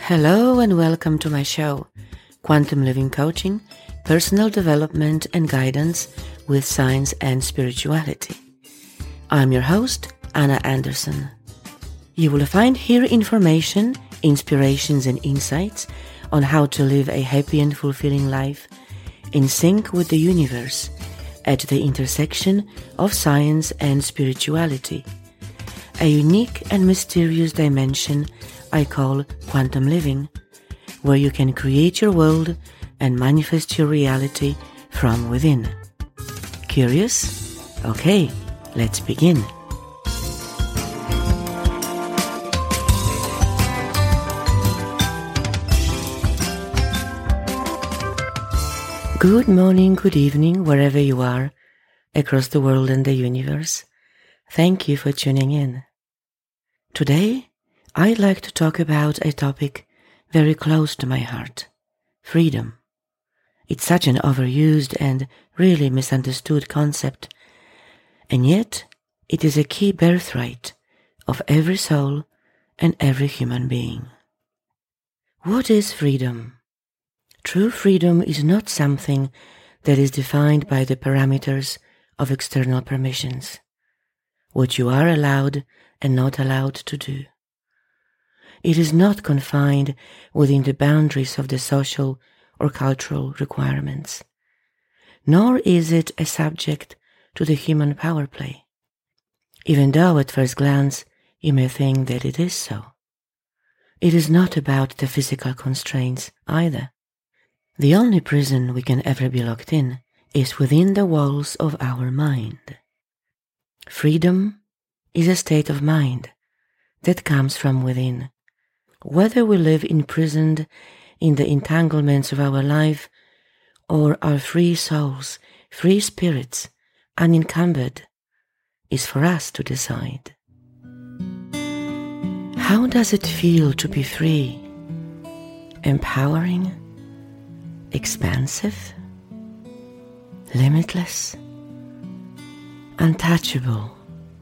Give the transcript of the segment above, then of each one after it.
Hello and welcome to my show, Quantum Living Coaching, Personal Development and Guidance with Science and Spirituality. I'm your host, Anna Anderson. You will find here information, inspirations and insights on how to live a happy and fulfilling life in sync with the universe at the intersection of science and spirituality, a unique and mysterious dimension I call quantum living, where you can create your world and manifest your reality from within. Curious? Okay, let's begin. Good morning, good evening, wherever you are, across the world and the universe. Thank you for tuning in. Today, I'd like to talk about a topic very close to my heart, freedom. It's such an overused and really misunderstood concept, and yet it is a key birthright of every soul and every human being. What is freedom? True freedom is not something that is defined by the parameters of external permissions, what you are allowed and not allowed to do. It is not confined within the boundaries of the social or cultural requirements, nor is it a subject to the human power play, even though at first glance you may think that it is so. It is not about the physical constraints either. The only prison we can ever be locked in is within the walls of our mind. Freedom is a state of mind that comes from within. Whether we live imprisoned in the entanglements of our life or are free souls, free spirits, unencumbered, is for us to decide. How does it feel to be free? Empowering? Expansive? Limitless? Untouchable?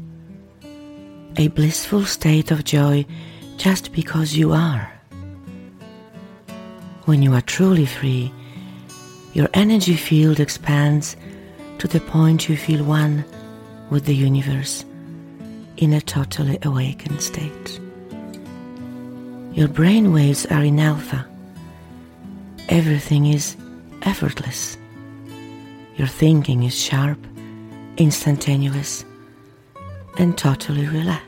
A blissful state of joy just because you are. When you are truly free, your energy field expands to the point you feel one with the universe in a totally awakened state. Your brain waves are in alpha. Everything is effortless. Your thinking is sharp, instantaneous, and totally relaxed.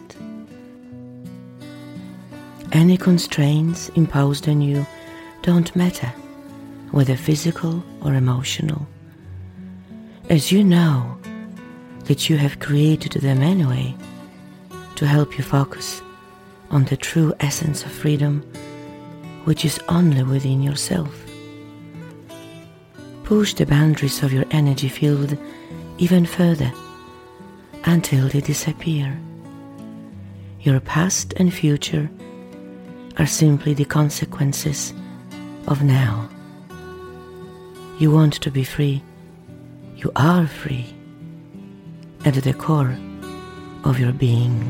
Any constraints imposed on you don't matter, whether physical or emotional, as you know that you have created them anyway to help you focus on the true essence of freedom, which is only within yourself. Push the boundaries of your energy field even further until they disappear. Your past and future are simply the consequences of now. You want to be free. You are free at the core of your being.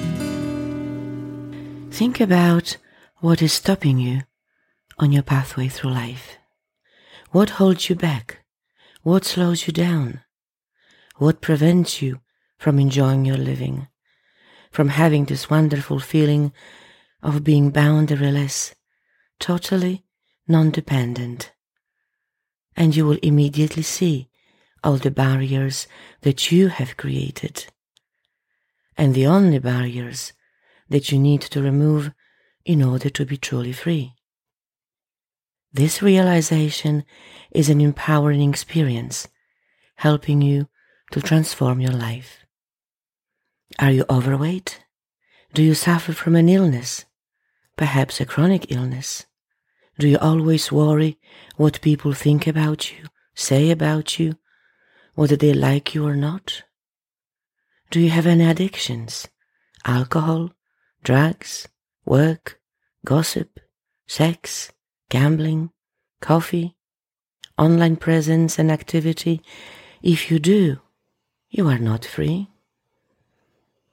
Think about what is stopping you on your pathway through life. What holds you back? What slows you down? What prevents you from enjoying your living, from having this wonderful feeling of being boundaryless, totally non-dependent? And you will immediately see all the barriers that you have created, and the only barriers that you need to remove in order to be truly free. This realization is an empowering experience, helping you to transform your life. Are you overweight? Do you suffer from an illness? Perhaps a chronic illness? Do you always worry what people think about you, say about you, whether they like you or not? Do you have any addictions? Alcohol, drugs, work, gossip, sex, gambling, coffee, online presence and activity? If you do, you are not free.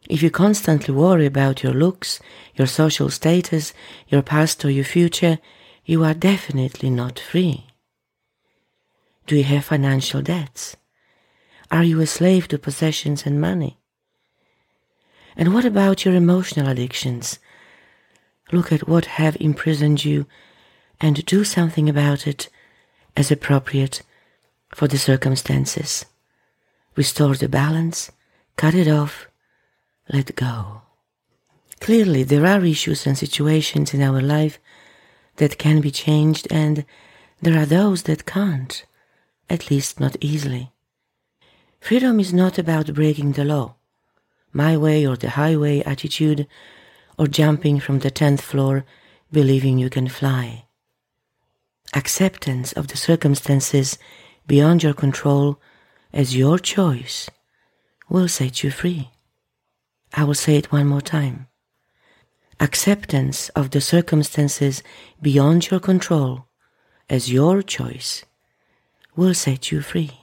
If you constantly worry about your looks, your social status, your past or your future, you are definitely not free. Do you have financial debts? Are you a slave to possessions and money? And what about your emotional addictions? Look at what have imprisoned you and do something about it as appropriate for the circumstances. Restore the balance, cut it off, let go. Clearly, there are issues and situations in our life that can be changed, and there are those that can't, at least not easily. Freedom is not about breaking the law, my way or the highway attitude, or jumping from the 10th floor believing you can fly. Acceptance of the circumstances beyond your control as your choice will set you free. I will say it one more time. Acceptance of the circumstances beyond your control as your choice will set you free.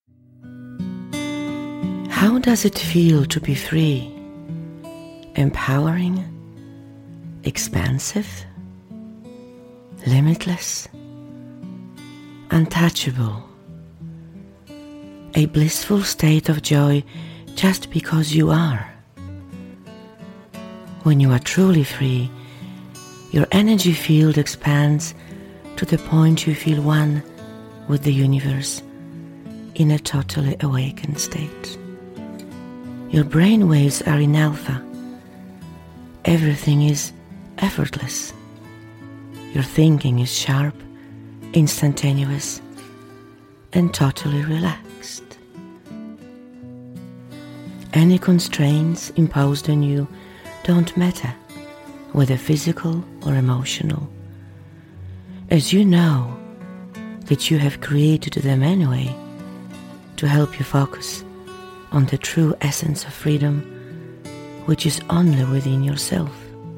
How does it feel to be free? Empowering? Expansive? Limitless? Untouchable? A blissful state of joy just because you are. When you are truly free, your energy field expands to the point you feel one with the universe in a totally awakened state. Your brain waves are in alpha. Everything is effortless. Your thinking is sharp, instantaneous, and totally relaxed. Any constraints imposed on you don't matter, whether physical or emotional, as you know that you have created them anyway to help you focus on the true essence of freedom, which is only within yourself.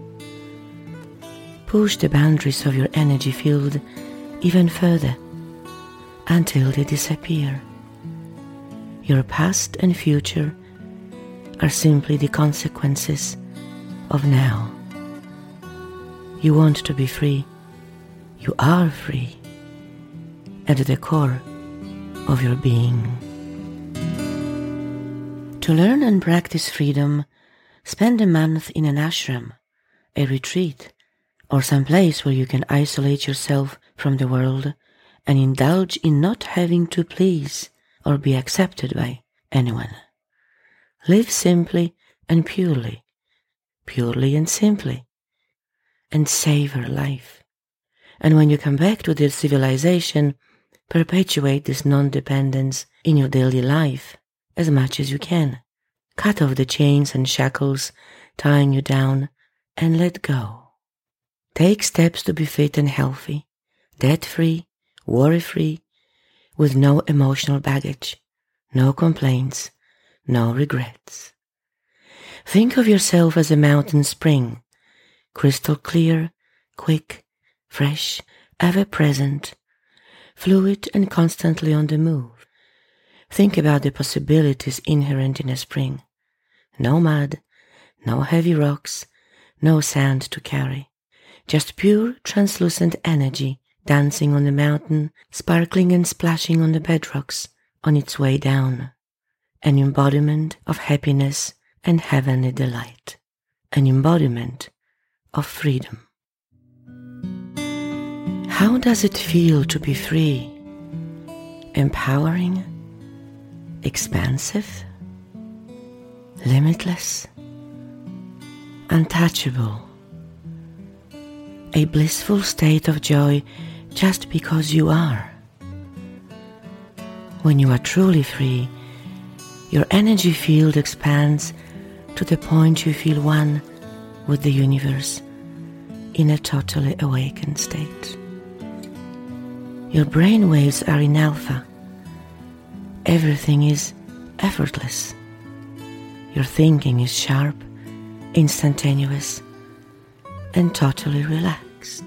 Push the boundaries of your energy field even further until they disappear. Your past and future are simply the consequences of now. You want to be free. You are free at the core of your being. To learn and practice freedom, spend a month in an ashram, a retreat, or some place where you can isolate yourself from the world and indulge in not having to please or be accepted by anyone. Live simply and purely and simply, and savor life. And when you come back to this civilization, perpetuate this non-dependence in your daily life as much as you can. Cut off the chains and shackles tying you down and let go. Take steps to be fit and healthy, debt-free, worry-free, with no emotional baggage, no complaints, no regrets. Think of yourself as a mountain spring, crystal clear, quick, fresh, ever-present, fluid and constantly on the move. Think about the possibilities inherent in a spring. No mud, no heavy rocks, no sand to carry. Just pure, translucent energy dancing on the mountain, sparkling and splashing on the bedrocks on its way down. An embodiment of happiness and heavenly delight. An embodiment of freedom. How does it feel to be free? Empowering? Expansive? Limitless? Untouchable? A blissful state of joy just because you are. When you are truly free, your energy field expands to the point you feel one with the universe in a totally awakened state. Your brain waves are in alpha. Everything is effortless. Your thinking is sharp, instantaneous, and totally relaxed.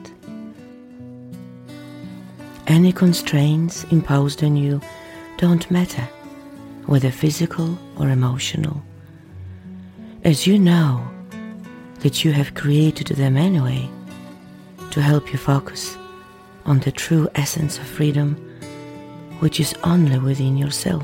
Any constraints imposed on you don't matter, whether physical or emotional, as you know that you have created them anyway to help you focus on the true essence of freedom, which is only within yourself.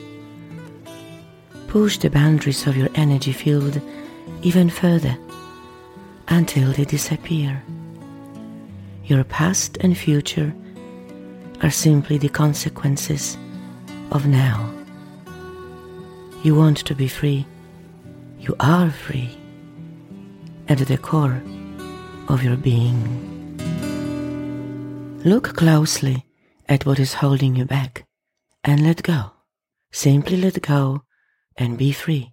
Push the boundaries of your energy field even further until they disappear. Your past and future are simply the consequences of now. You want to be free. You are free at the core of your being. Look closely at what is holding you back and let go. Simply let go and be free.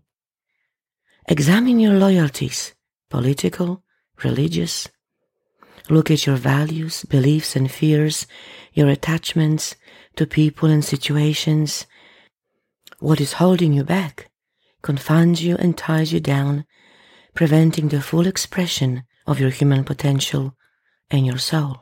Examine your loyalties, political, religious. Look at your values, beliefs and fears, your attachments to people and situations. What is holding you back confounds you and ties you down, preventing the full expression of your human potential and your soul.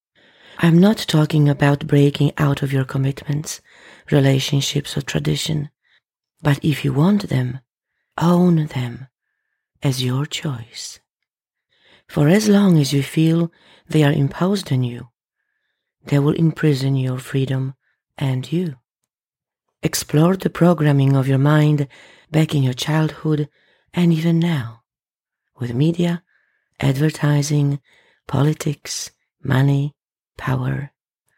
I'm not talking about breaking out of your commitments, relationships or tradition, but if you want them, own them as your choice. For as long as you feel they are imposed on you, they will imprison your freedom and you. Explore the programming of your mind back in your childhood and even now, with media, advertising, politics, money, power.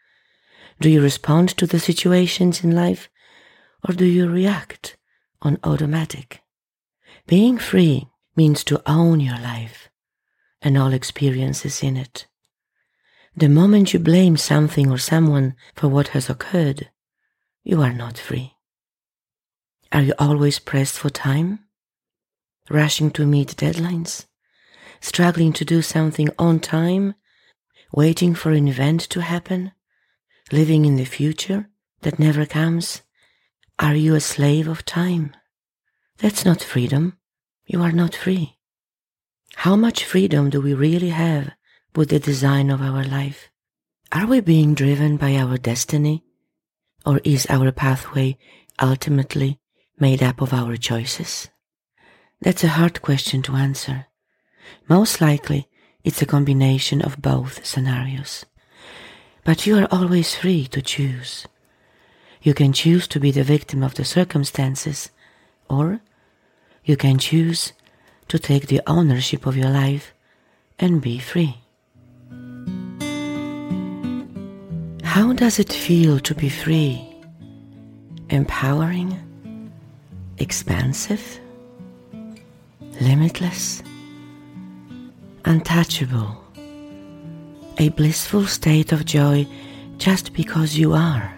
Do you respond to the situations in life, or do you react on automatic? Being free means to own your life and all experiences in it. The moment you blame something or someone for what has occurred, you are not free. Are you always pressed for time? Rushing to meet deadlines? Struggling to do something on time? Waiting for an event to happen? Living in the future that never comes? Are you a slave of time? That's not freedom. You are not free. How much freedom do we really have with the design of our life? Are we being driven by our destiny? Or is our pathway ultimately made up of our choices? That's a hard question to answer. Most likely, it's a combination of both scenarios. But you are always free to choose. You can choose to be the victim of the circumstances, or you can choose to take the ownership of your life and be free. How does it feel to be free? Empowering? Expansive? Limitless? Untouchable? A blissful state of joy just because you are.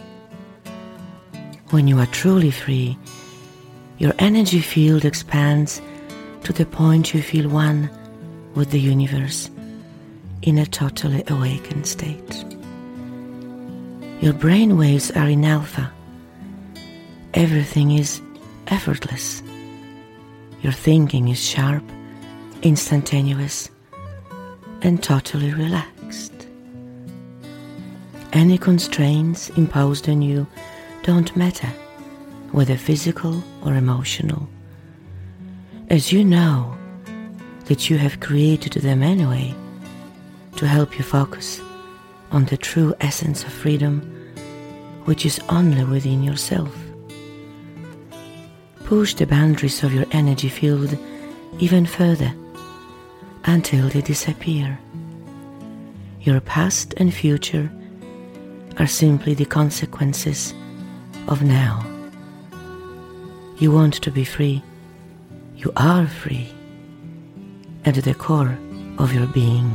When you are truly free, your energy field expands to the point you feel one with the universe in a totally awakened state. Your brain waves are in alpha. Everything is effortless. Your thinking is sharp, instantaneous, and totally relaxed. Any constraints imposed on you don't matter, whether physical or emotional, as you know that you have created them anyway to help you focus on the true essence of freedom, which is only within yourself. Push the boundaries of your energy field even further until they disappear. Your past and future are simply the consequences of now. You want to be free. You are free at the core of your being.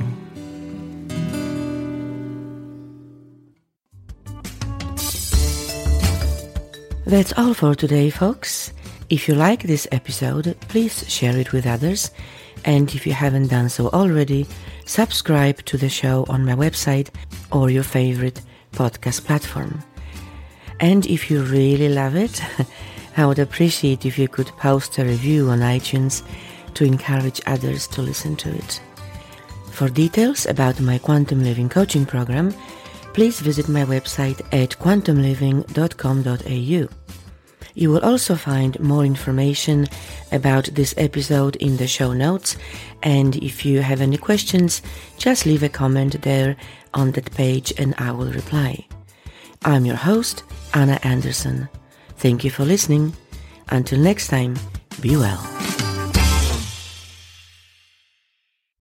That's all for today, folks. If you like this episode, please share it with others. And if you haven't done so already, subscribe to the show on my website or your favorite podcast platform. And if you really love it, I would appreciate if you could post a review on iTunes to encourage others to listen to it. For details about my Quantum Living coaching program, please visit my website at quantumliving.com.au. You will also find more information about this episode in the show notes, and if you have any questions, just leave a comment there on that page and I will reply. I'm your host, Anna Anderson. Thank you for listening. Until next time, be well.